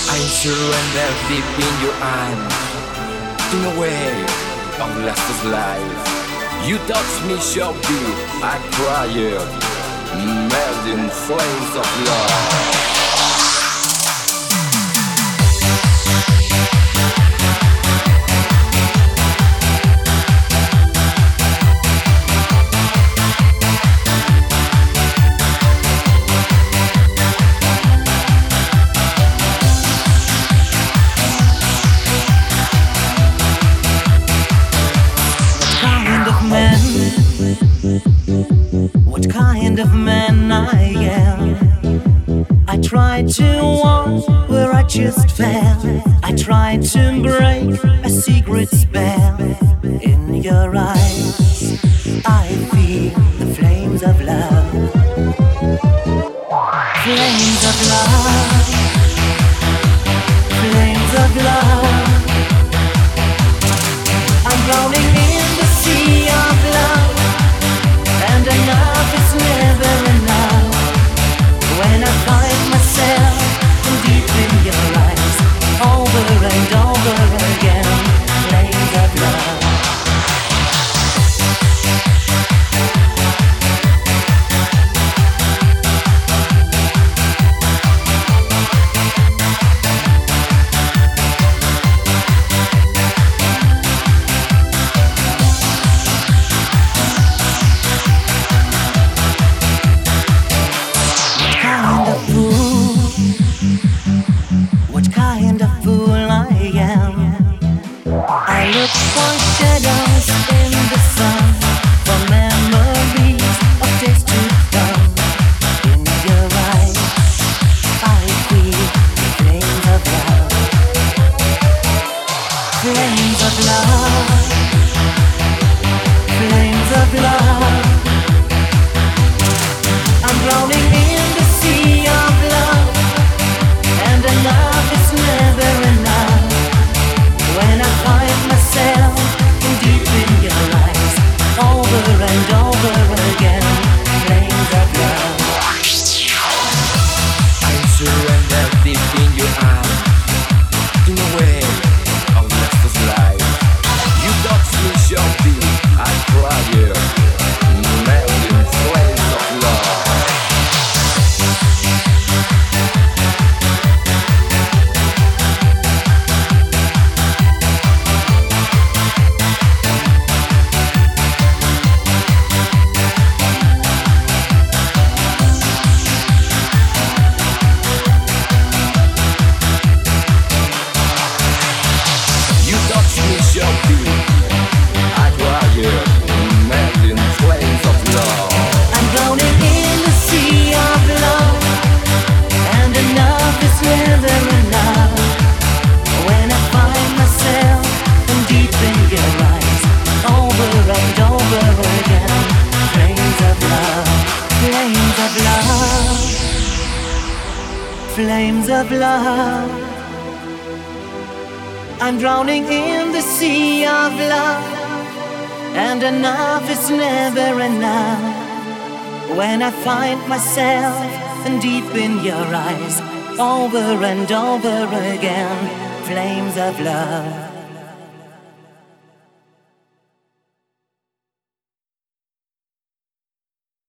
I surrender deep in your arms, in a way of restless life. You touch me so deep, I cried, melt in flames of love. What kind of man I am? I tried to walk where I just fell. I tried to break a secret spell. In your eyes, I feel the flames of love. Flames of love. Flames of love. I'm drowning in the sea of love. And enough is never enough. When I find myself deep in your eyes, over and over again, flames of love. For shadows in the sun, for memories of days to come. In your eyes, I feel the flames of love. Flames of love. Flames of love. I'm drowning in the sea of love, and enough is never enough. When I find myself deep in your eyes, over and over again, flames of love. I surrender deep in your arms, in a way of restless life. You touch me so deep, I cry, melt in flames of love. Flames of love. I'm drowning in the sea of love, and enough is never enough. When I find myself deep in your eyes, over and over again, flames of love.